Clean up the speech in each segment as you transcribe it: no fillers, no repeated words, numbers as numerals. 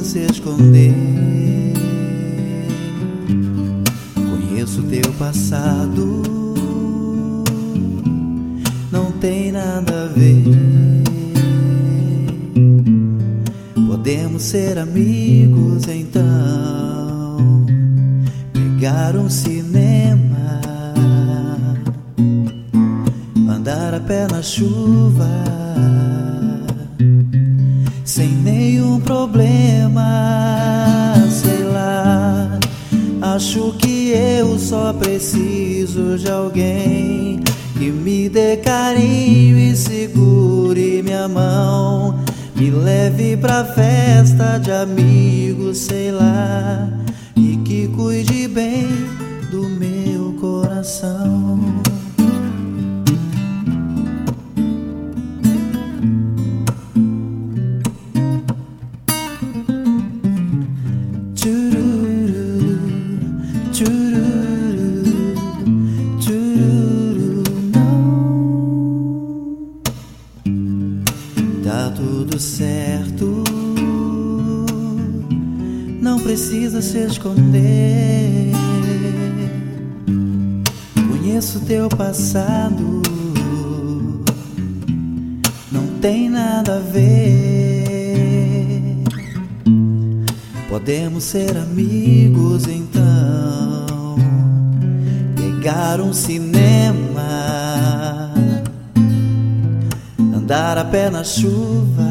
se esconder. Conheço teu passado, não tem nada a ver. Podemos ser amigos então, pegar um cinema, andar a pé na chuva, sem nenhum problema. Sei lá, acho que eu só preciso de alguém que me dê carinho e segure minha mão, me leve pra festa de amigos, sei lá, e que cuide bem do meu coração. Tá tudo certo, não precisa se esconder. Conheço teu passado, não tem nada a ver. Podemos ser amigos então, pegar um cinema, andar a pé na chuva,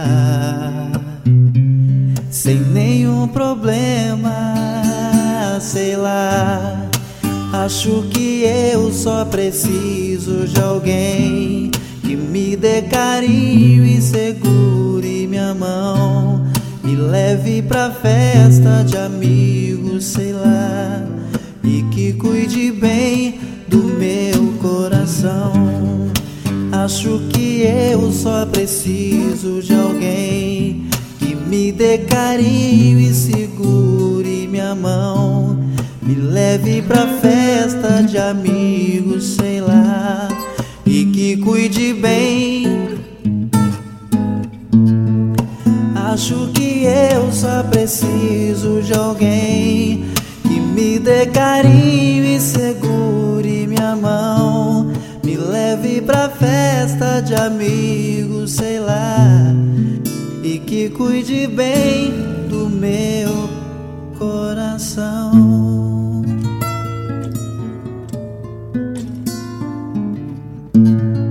sem nenhum problema. Sei lá, acho que eu só preciso de alguém que me dê carinho e segure minha mão, me leve pra festa de amigos, sei lá, e que cuide bem do meu coração. Acho que eu só preciso de alguém que me dê carinho e segure minha mão, me leve pra festa de amigos, sei lá, e que cuide bem. Acho que eu só preciso de alguém que me dê carinho e segure minha mão, me leve pra festa de amigos, sei lá, e que cuide bem do meu coração.